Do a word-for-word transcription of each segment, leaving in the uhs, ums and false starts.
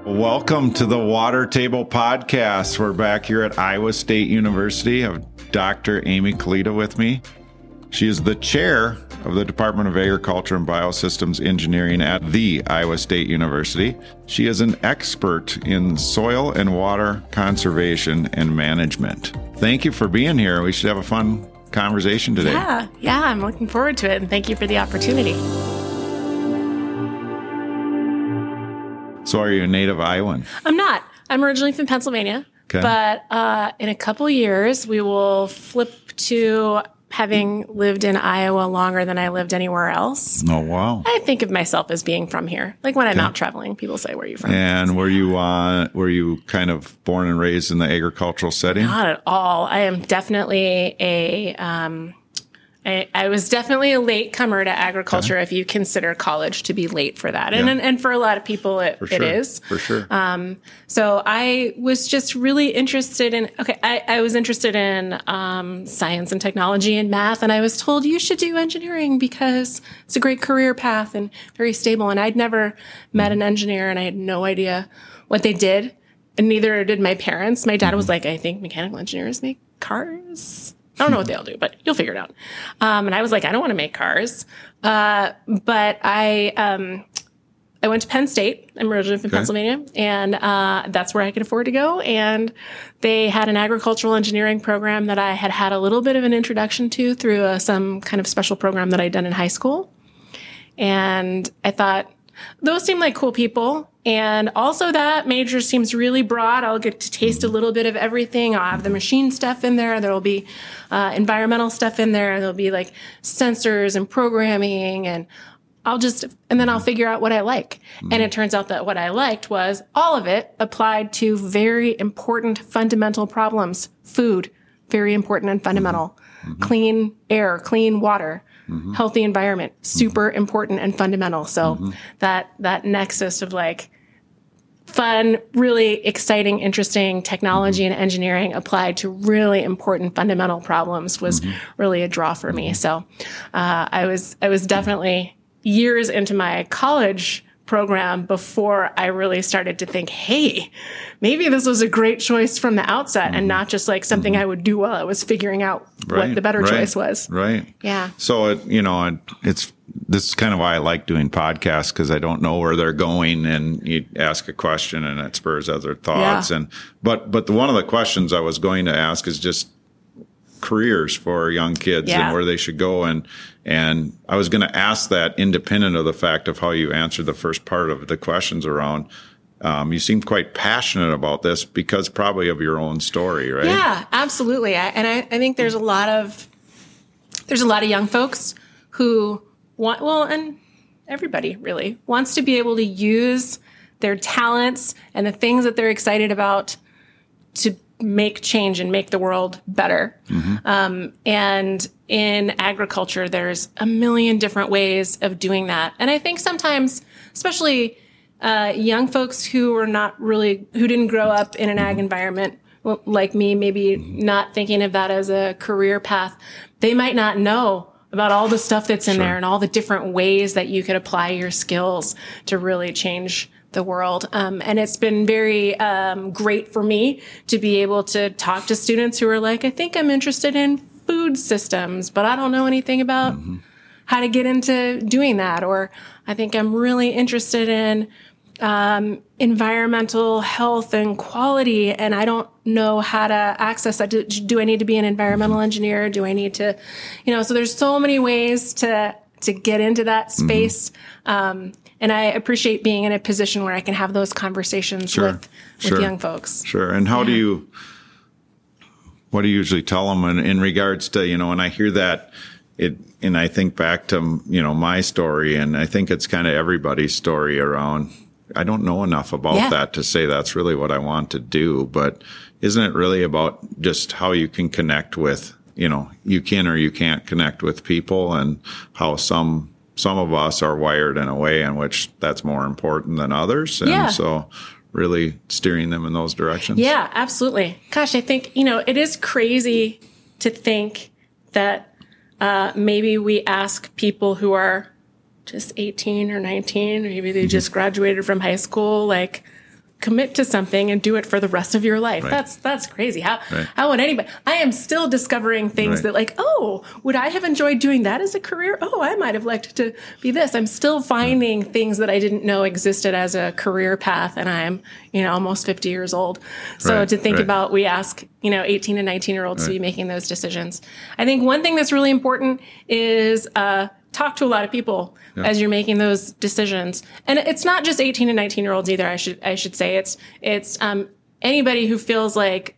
Welcome to the Water Table Podcast. We're back here at Iowa State University. I have Doctor Amy Kalita with me. She is the chair of the Department of Agriculture and Biosystems Engineering at the Iowa State University. She is an expert in soil and water conservation and management. Thank you for being here. We should have a fun conversation today. Yeah, yeah, I'm looking forward to it, and thank you for the opportunity. So are you a native Iowan? I'm not. I'm originally from Pennsylvania, okay. but uh, in a couple years, we will flip to having lived in Iowa longer than I lived anywhere else. Oh, wow. I think of myself as being from here. Like when I'm okay. out traveling, people say, where are you from? And were you uh, were you kind of born and raised in the agricultural setting? Not at all. I am definitely a... Um, I, I was definitely a late comer to agriculture, okay. if you consider college to be late for that. And, yeah. and, and for a lot of people, it, for sure. it is. For sure. Um, so I was just really interested in, okay, I, I was interested in um, science and technology and math. And I was told you should do engineering because it's a great career path and very stable. And I'd never met an engineer and I had no idea what they did. And neither did my parents. My dad mm-hmm. was like, I think mechanical engineers make cars. I don't know what they all do, but you'll figure it out. Um, and I was like, I don't want to make cars. Uh, but I, um, I went to Penn State. I'm originally from okay. Pennsylvania, and uh, that's where I could afford to go. And they had an agricultural engineering program that I had had a little bit of an introduction to through uh, some kind of special program that I'd done in high school. And I thought, those seem like cool people. And also that major seems really broad. I'll get to taste a little bit of everything. I'll have the machine stuff in there. There will be uh, environmental stuff in there. There'll be like sensors and programming, and I'll just, and then I'll figure out what I like. Mm-hmm. And it turns out that what I liked was all of it applied to very important fundamental problems. Food, very important and fundamental. Mm-hmm. Clean air, clean water. Mm-hmm. Healthy environment, super mm-hmm. important and fundamental. So mm-hmm. that that nexus of like fun, really exciting, interesting technology mm-hmm. and engineering applied to really important fundamental problems was mm-hmm. really a draw for me. So uh, I was I was definitely years into my college program before I really started to think, hey, maybe this was a great choice from the outset mm-hmm. and not just like something mm-hmm. I would do while I was figuring out right, what the better right, choice was. Right. Yeah. So, it, you know, it, it's, this is kind of why I like doing podcasts, because I don't know where they're going, and you ask a question and it spurs other thoughts. Yeah. And, but, but the, one of the questions I was going to ask is just careers for young kids yeah. and where they should go. And, and I was going to ask that independent of the fact of how you answered the first part of the questions around, um, you seem quite passionate about this because probably of your own story, right? Yeah, absolutely. I, and I, I think there's a lot of, there's a lot of young folks who want, well, and everybody really wants to be able to use their talents and the things that they're excited about to make change and make the world better. Mm-hmm. Um, and in agriculture, there's a million different ways of doing that. And I think sometimes, especially uh, young folks who are not really, who didn't grow up in an ag environment like me, maybe not thinking of that as a career path, they might not know about all the stuff that's in sure. there and all the different ways that you could apply your skills to really change the world. Um, and it's been very um, great for me to be able to talk to students who are like, I think I'm interested in food systems, but I don't know anything about mm-hmm. how to get into doing that. Or I think I'm really interested in um, environmental health and quality, and I don't know how to access that. Do, do I need to be an environmental engineer? Do I need to, you know, so there's so many ways to to get into that space. Mm-hmm. Um, And I appreciate being in a position where I can have those conversations sure, with, with sure, young folks. Sure. And how yeah. do you, what do you usually tell them in, in regards to, you know, when I hear that, it, and I think back to, you know, my story, and I think it's kind of everybody's story around, I don't know enough about yeah. that to say that's really what I want to do, but isn't it really about just how you can connect with, you know, you can or you can't connect with people, and how some, Some of us are wired in a way in which that's more important than others. And yeah. so really steering them in those directions. Yeah, absolutely. Gosh, I think, you know, it is crazy to think that uh, maybe we ask people who are just eighteen or nineteen, or maybe they mm-hmm. just graduated from high school, like, commit to something and do it for the rest of your life. Right. That's that's crazy. How right. how would anybody? I am still discovering things right. that like, oh, would I have enjoyed doing that as a career? Oh, I might have liked to be this. I'm still finding right. things that I didn't know existed as a career path, and I'm, you know, almost fifty years old. So right. to think right. about, we ask, you know, eighteen and nineteen year olds right. to be making those decisions. I think one thing that's really important is uh, talk to a lot of people yeah. as you're making those decisions. And it's not just eighteen and nineteen year olds either. I should, I should say it's, it's, um, anybody who feels like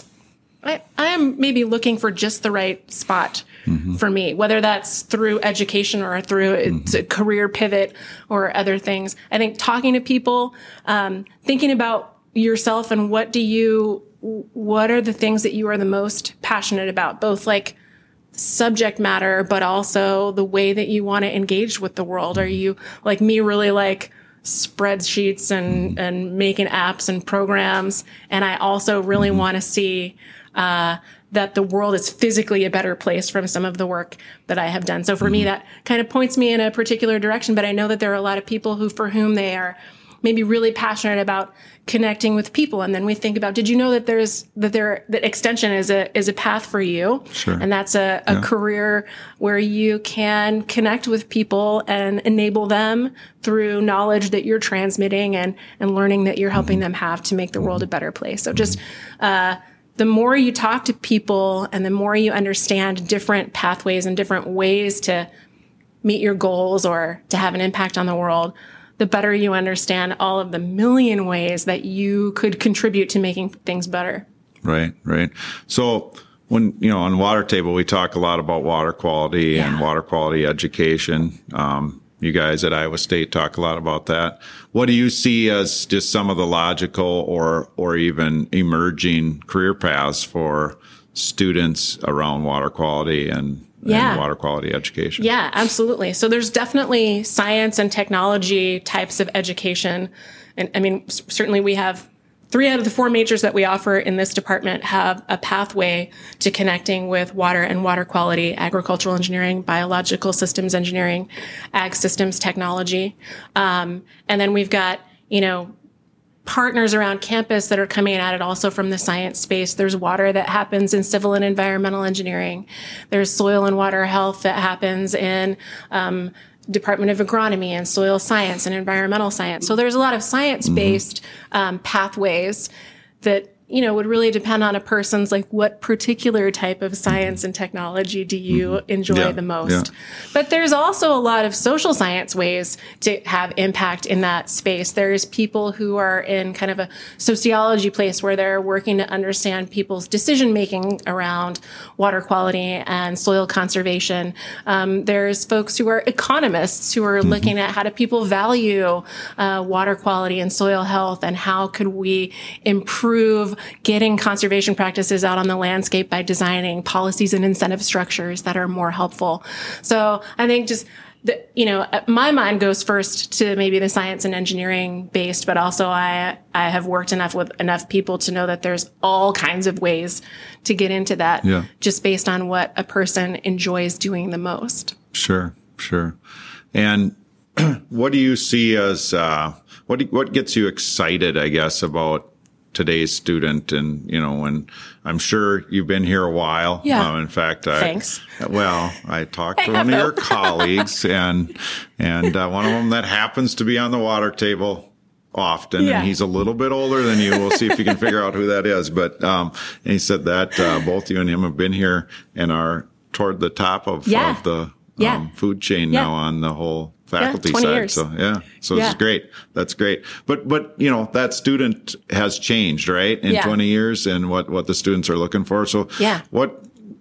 I, I am maybe looking for just the right spot mm-hmm. for me, whether that's through education or through mm-hmm. a career pivot or other things. I think talking to people, um, thinking about yourself and what do you, what are the things that you are the most passionate about, both like subject matter, but also the way that you want to engage with the world. Are you like me, really like spreadsheets and, and making apps and programs? And I also really want to see, uh, that the world is physically a better place from some of the work that I have done. So for me, that kind of points me in a particular direction, but I know that there are a lot of people who, for whom they are maybe really passionate about connecting with people. And then we think about, did you know that there's, that there, that extension is a, is a path for you? Sure. And that's a, a yeah. career where you can connect with people and enable them through knowledge that you're transmitting and, and learning that you're helping mm-hmm. them have to make the world a better place. So just, uh, the more you talk to people and the more you understand different pathways and different ways to meet your goals or to have an impact on the world, the better you understand all of the million ways that you could contribute to making things better. Right, right. So when, you know, on Water Table, we talk a lot about water quality yeah. and water quality education. Um, you guys at Iowa State talk a lot about that. What do you see as just some of the logical or, or even emerging career paths for students around water quality and Yeah. and water quality education? Yeah, absolutely. So there's definitely science and technology types of education. And I mean, c- certainly we have three out of the four majors that we offer in this department have a pathway to connecting with water and water quality, agricultural engineering, biological systems engineering, ag systems technology. Um, and then we've got, you know, partners around campus that are coming at it also from the science space. There's water that happens in civil and environmental engineering. There's soil and water health that happens in um, Department of Agronomy and soil science and environmental science. So there's a lot of science-based mm-hmm. um, pathways that, you know, would really depend on a person's like what particular type of science and technology do you mm-hmm. enjoy yeah, the most. yeah. But there's also a lot of social science ways to have impact in that space. There's people who are in kind of a sociology place where they're working to understand people's decision making around water quality and soil conservation. Um, there's folks who are economists who are mm-hmm. looking at how do people value uh, water quality and soil health, and how could we improve getting conservation practices out on the landscape by designing policies and incentive structures that are more helpful. So I think just, the, you know, my mind goes first to maybe the science and engineering based, but also I, I have worked enough with enough people to know that there's all kinds of ways to get into that yeah. just based on what a person enjoys doing the most. Sure, sure. And what do you see as, uh, what, do, what gets you excited, I guess, about today's student? And, you know, and I'm sure you've been here a while. Yeah. Um, in fact, I, Thanks. well, I talked to one of your though. colleagues and, and, uh, one of them that happens to be on the Water Table often. Yeah. And he's a little bit older than you. We'll see if you can figure out who that is. But, um, and he said that, uh, both you and him have been here and are toward the top of, Yeah. of the, um, Yeah. food chain Yeah. now on the whole faculty Yeah, twenty side. years. So yeah, so Yeah. it's great. That's great. But but you know that student has changed, right, in Yeah. twenty years, and what what the students are looking for. So Yeah. what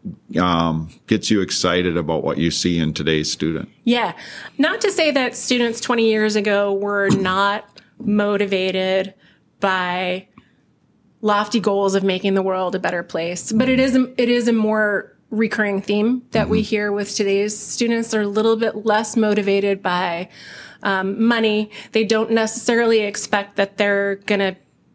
um, gets you excited about what you see in today's student? Yeah. Not to say that students twenty years ago were not motivated by lofty goals of making the world a better place, but it is a, it is a more recurring theme that mm-hmm. we hear with today's students. They're a little bit less motivated by um, money. They don't necessarily expect that they're going to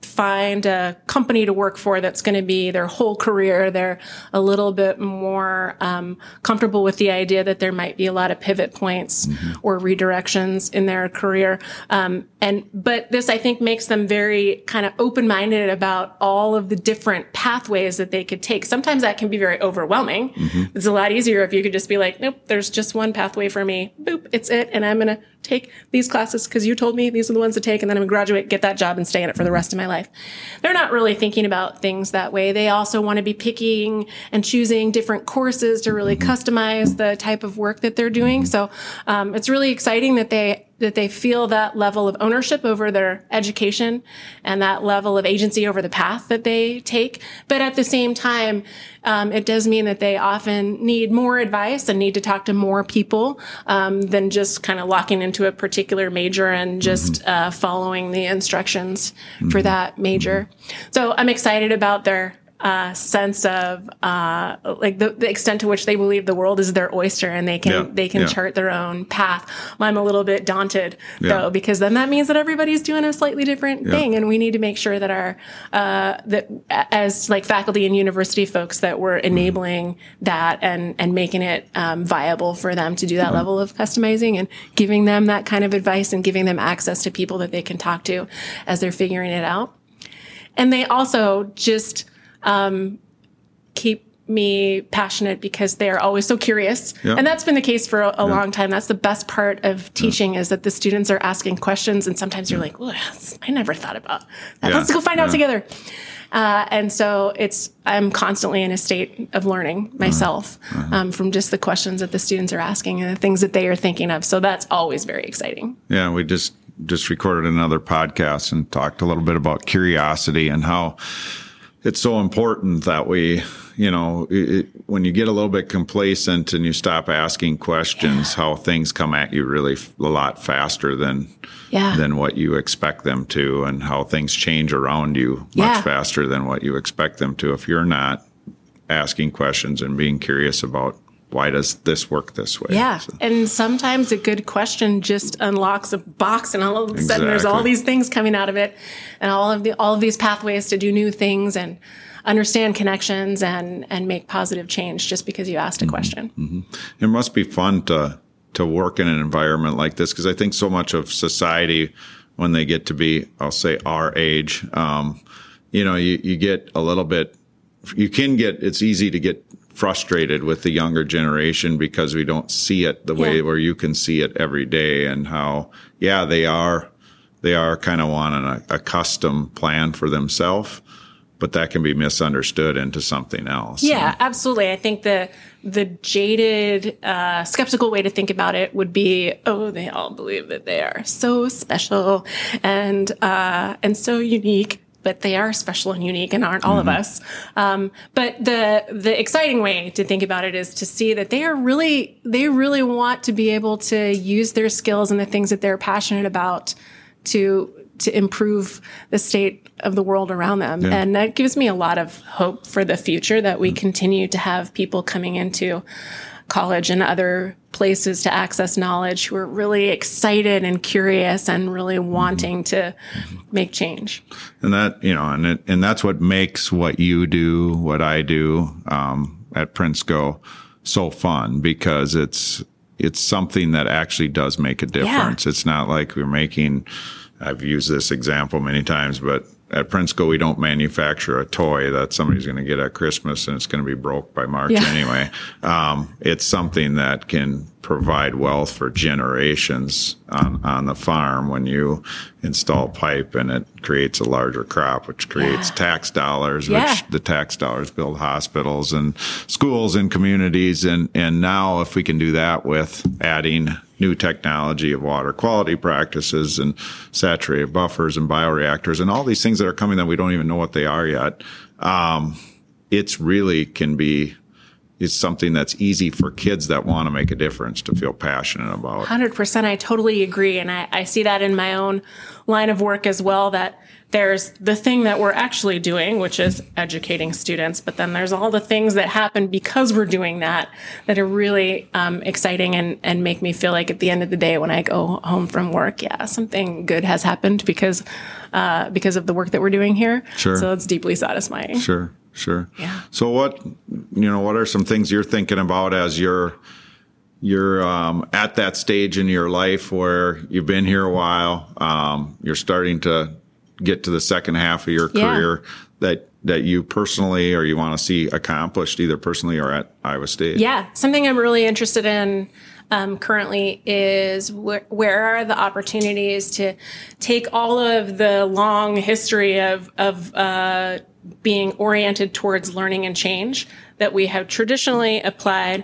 find a company to work for that's going to be their whole career. They're a little bit more um, comfortable with the idea that there might be a lot of pivot points mm-hmm. or redirections in their career. Um, and but this, I think, makes them very kind of open-minded about all of the different pathways that they could take. Sometimes that can be very overwhelming. Mm-hmm. It's a lot easier if you could just be like, nope, there's just one pathway for me. Boop, it's it. And I'm going to take these classes because you told me these are the ones to take, and then I'm going to graduate, get that job, and stay in it for the rest of my life. They're not really thinking about things that way. They also want to be picking and choosing different courses to really customize the type of work that they're doing. So um, it's really exciting that they that they feel that level of ownership over their education and that level of agency over the path that they take. But at the same time, um, it does mean that they often need more advice and need to talk to more people um, than just kind of locking into a particular major and just uh, following the instructions mm-hmm. for that major. So I'm excited about their Uh, sense of uh, like the, the extent to which they believe the world is their oyster and they can yeah, they can yeah. chart their own path. I'm a little bit daunted yeah. though, because then that means that everybody's doing a slightly different yeah. thing, and we need to make sure that our uh, that as like faculty and university folks that we're enabling mm-hmm. that and and making it um, viable for them to do that mm-hmm. level of customizing and giving them that kind of advice and giving them access to people that they can talk to as they're figuring it out. And they also just Um, keep me passionate because they are always so curious. Yeah. And that's been the case for a, a yeah. long time. That's the best part of teaching yeah. is that the students are asking questions, and sometimes you're like, well, I never thought about that. Yeah. Let's go find yeah. out together. Uh, and so it's, I'm constantly in a state of learning myself uh-huh. um, from just the questions that the students are asking and the things that they are thinking of. So that's always very exciting. Yeah, we just, just recorded another podcast and talked a little bit about curiosity and how it's so important that we, you know, it, when you get a little bit complacent and you stop asking questions, yeah. how things come at you really f- a lot faster than yeah. than what you expect them to, and how things change around you much yeah. faster than what you expect them to if you're not asking questions and being curious about why does this work this way? Yeah. So. And sometimes a good question just unlocks a box, and all of a sudden exactly. there's all these things coming out of it, and all of the all of these pathways to do new things and understand connections and and make positive change just because you asked a mm-hmm. question. Mm-hmm. It must be fun to to work in an environment like this, because I think so much of society, when they get to be, I'll say, our age, um, you know, you, you get a little bit, you can get, it's easy to get frustrated with the younger generation because we don't see it the way yeah. where you can see it every day, and how, yeah, they are, they are kind of wanting a, a custom plan for themselves, but that can be misunderstood into something else. Yeah, absolutely. I think the, the jaded, uh, skeptical way to think about it would be, oh, they all believe that they are so special and, uh, and so unique. But they are special and unique, and aren't all mm-hmm. of us. Um, but the the exciting way to think about it is to see that they are really they really want to be able to use their skills and the things that they're passionate about to to improve the state of the world around them. Yeah. And that gives me a lot of hope for the future, that we mm-hmm. continue to have people coming into college and other places to access knowledge who are really excited and curious and really wanting to make change. And that, you know, and it, and that's what makes what you do, what I do, um, at Prinsco so fun, because it's, it's something that actually does make a difference. Yeah. It's not like we're making, I've used this example many times, but at Prinsco, we don't manufacture a toy that somebody's going to get at Christmas and it's going to be broke by March yeah. anyway. Um, it's something that can provide wealth for generations on, on the farm when you install pipe, and it creates a larger crop, which creates yeah. tax dollars, which yeah. the tax dollars build hospitals and schools and communities. And, and now if we can do that with adding new technology of water quality practices and saturated buffers and bioreactors and all these things that are coming that we don't even know what they are yet, um, it's really can be, is something that's easy for kids that want to make a difference to feel passionate about. one hundred percent. I totally agree. And I, I see that in my own line of work as well, that there's the thing that we're actually doing, which is educating students. But then there's all the things that happen because we're doing that that are really um, exciting and, and make me feel like at the end of the day, when I go home from work, yeah, something good has happened because uh, because of the work that we're doing here. Sure. So it's deeply satisfying. Sure, sure. Yeah. So what, you know, what are some things you're thinking about as you're you're um, at that stage in your life where you've been here a while, um, you're starting to get to the second half of your Yeah. career that that you personally or you want to see accomplished either personally or at Iowa State? Yeah, something I'm really interested in um, currently is wh- where are the opportunities to take all of the long history of of uh, being oriented towards learning and change that we have traditionally applied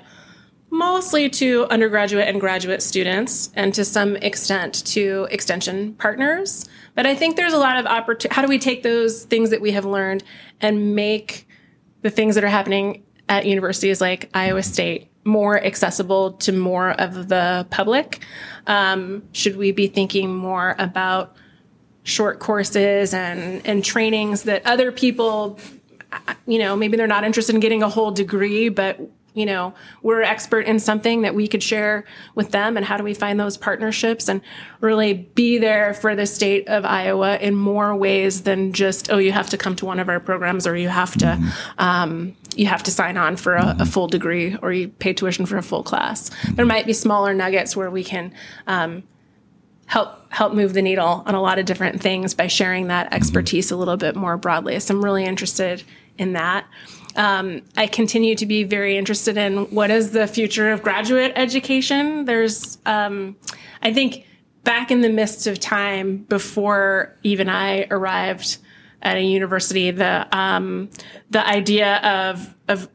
mostly to undergraduate and graduate students, and to some extent to extension partners. But I think there's a lot of opportunity. How do we take those things that we have learned and make the things that are happening at universities like Iowa State more accessible to more of the public? Um, should we be thinking more about short courses and, and trainings that other people, you know, maybe they're not interested in getting a whole degree, but you know, we're expert in something that we could share with them, and how do we find those partnerships and really be there for the state of Iowa in more ways than just, oh, you have to come to one of our programs, or you have to, mm-hmm. um, you have to sign on for a, mm-hmm. a full degree, or you pay tuition for a full class. Mm-hmm. There might be smaller nuggets where we can, um, help help move the needle on a lot of different things by sharing that expertise mm-hmm. a little bit more broadly. So I'm really interested in that. Um, I continue to be very interested in what is the future of graduate education. There's, um, I think, back in the midst of time before even I arrived at a university, the um, the idea of of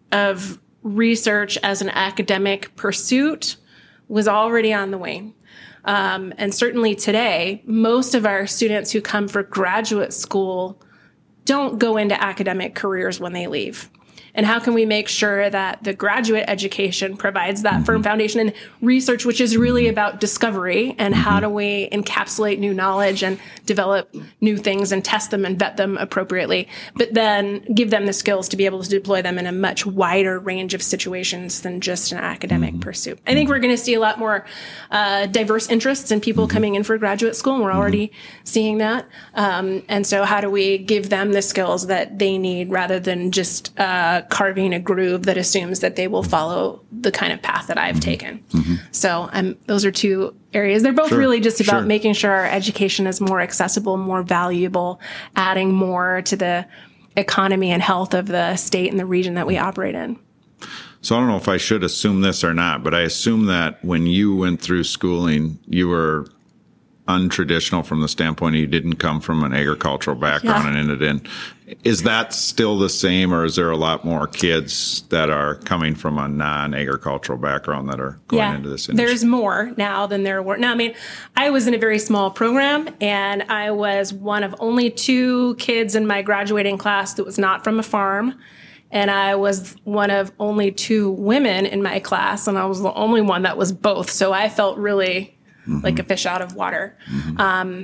of research as an academic pursuit was already on the wane. Um, and certainly today, most of our students who come for graduate school don't go into academic careers when they leave. And how can we make sure that the graduate education provides that firm foundation and research, which is really about discovery, and how do we encapsulate new knowledge and develop new things and test them and vet them appropriately, but then give them the skills to be able to deploy them in a much wider range of situations than just an academic pursuit. I think we're going to see a lot more uh, diverse interests in people coming in for graduate school, and we're already seeing that. Um, and so how do we give them the skills that they need rather than just uh, carving a groove that assumes that they will follow the kind of path that I've mm-hmm. taken. Mm-hmm. So um, those are two areas. They're both sure. really just about sure. making sure our education is more accessible, more valuable, adding more to the economy and health of the state and the region that we operate in. So I don't know if I should assume this or not, but I assume that when you went through schooling, you were untraditional from the standpoint of you didn't come from an agricultural background yeah. and ended in. Is that still the same, or is there a lot more kids that are coming from a non-agricultural background that are going yeah, into this industry? There's more now than there were. Now, I mean, I was in a very small program, and I was one of only two kids in my graduating class that was not from a farm. And I was one of only two women in my class, and I was the only one that was both. So I felt really mm-hmm. like a fish out of water. Mm-hmm. Um,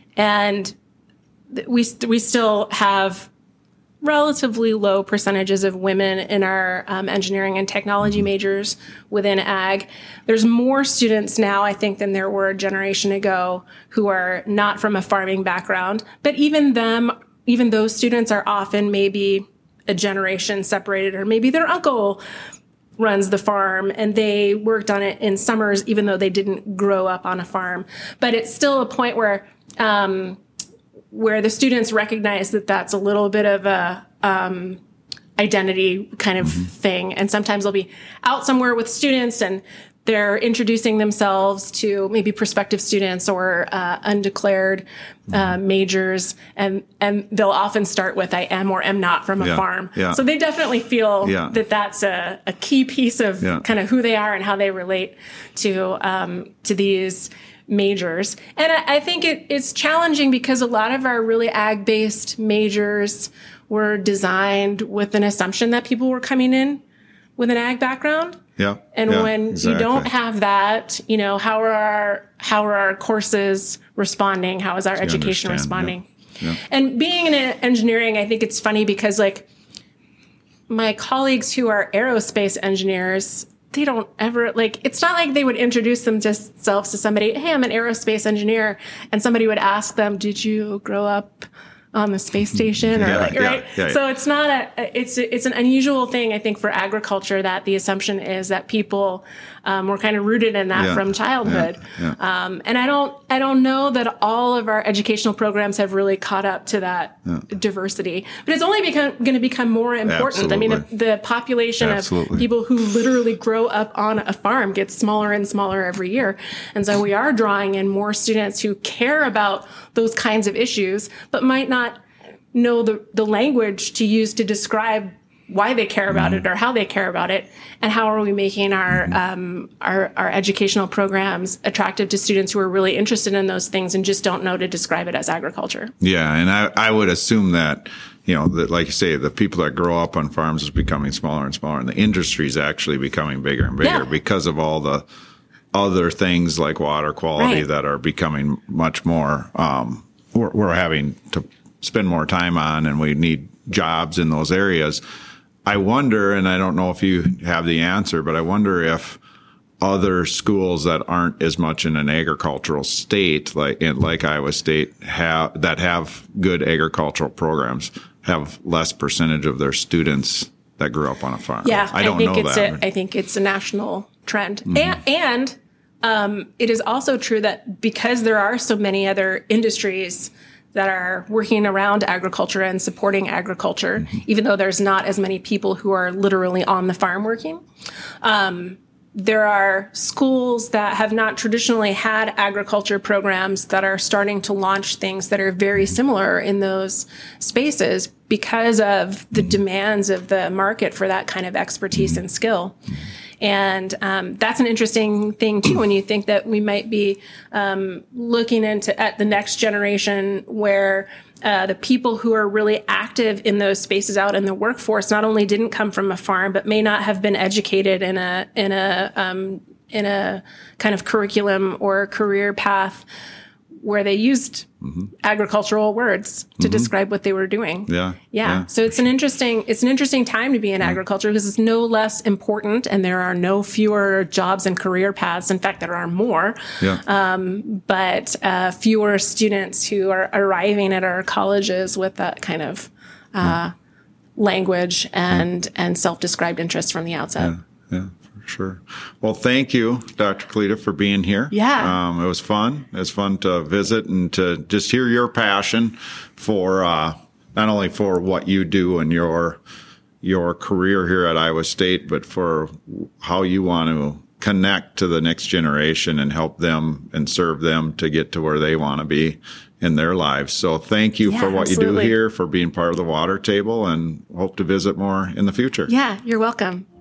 and th- we we still have relatively low percentages of women in our um, engineering and technology majors within ag. There's more students now, I think, than there were a generation ago who are not from a farming background. But even them, even those students are often maybe a generation separated, or maybe their uncle runs the farm and they worked on it in summers, even though they didn't grow up on a farm. But it's still a point where um, where the students recognize that that's a little bit of a um, identity kind of mm-hmm. thing. And sometimes they'll be out somewhere with students and they're introducing themselves to maybe prospective students or uh, undeclared uh, majors, and and they'll often start with "I am" or "am not from a yeah, farm." Yeah. So they definitely feel yeah. that that's a, a key piece of yeah. kind of who they are and how they relate to um, to these majors. And I, I think it, it's challenging because a lot of our really ag-based majors were designed with an assumption that people were coming in with an ag background. Yeah. And yeah, when exactly. you don't have that, you know, how are our, how are our courses responding? How is our You education understand, responding? Yeah. Yeah. And being in engineering, I think it's funny because like my colleagues who are aerospace engineers, they don't ever like, it's not like they would introduce themselves to somebody. Hey, I'm an aerospace engineer. And somebody would ask them, did you grow up on the space station or Yeah, like, yeah, right? yeah, yeah. So it's not a, it's, it's an unusual thing, I think, for agriculture that the assumption is that people um, were kind of rooted in that Yeah, from childhood. yeah, yeah. Um, and I don't, I don't know that all of our educational programs have really caught up to that Yeah. diversity, but it's only become, going to become more important. I mean, Absolutely. the, the population Absolutely. of people who literally grow up on a farm gets smaller and smaller every year. And so we are drawing in more students who care about those kinds of issues, but might not know the, the language to use to describe why they care about Mm-hmm. it or how they care about it, and how are we making our, um, our our educational programs attractive to students who are really interested in those things and just don't know to describe it as agriculture. Yeah, and I, I would assume that, you know, that like you say, the people that grow up on farms is becoming smaller and smaller, and the industry is actually becoming bigger and bigger Yeah. because of all the other things like water quality Right. that are becoming much more, um, we're, we're having to spend more time on, and we need jobs in those areas. I wonder, and I don't know if you have the answer, but I wonder if other schools that aren't as much in an agricultural state, like in, like Iowa State, have that have good agricultural programs, have less percentage of their students that grew up on a farm. Yeah, I don't think know it's that. A, I think it's a national trend, Mm-hmm. and, and um, it is also true that because there are so many other industries that are working around agriculture and supporting agriculture, Mm-hmm. even though there's not as many people who are literally on the farm working. Um, there are schools that have not traditionally had agriculture programs that are starting to launch things that are very similar in those spaces because of the demands of the market for that kind of expertise and skill. And um, that's an interesting thing too, when you think that we might be um, looking into at the next generation where uh, the people who are really active in those spaces out in the workforce not only didn't come from a farm, but may not have been educated in a in a um, in a kind of curriculum or career path where they used mm-hmm. agricultural words to mm-hmm. describe what they were doing. Yeah, yeah. yeah. So it's an interesting, it's an interesting time to be in yeah. agriculture because it's no less important and there are no fewer jobs and career paths. In fact, there are more, yeah. um, but uh, fewer students who are arriving at our colleges with that kind of uh, yeah. language and, yeah. and self-described interest from the outset. Yeah, yeah. Sure. Well, thank you, Doctor Kalita, for being here. Yeah. Um, it was fun. It was fun to visit and to just hear your passion for uh, not only for what you do and your your career here at Iowa State, but for how you want to connect to the next generation and help them and serve them to get to where they want to be in their lives. So thank you yeah, for what absolutely. you do here, for being part of the Water Table, and hope to visit more in the future. Yeah, you're welcome.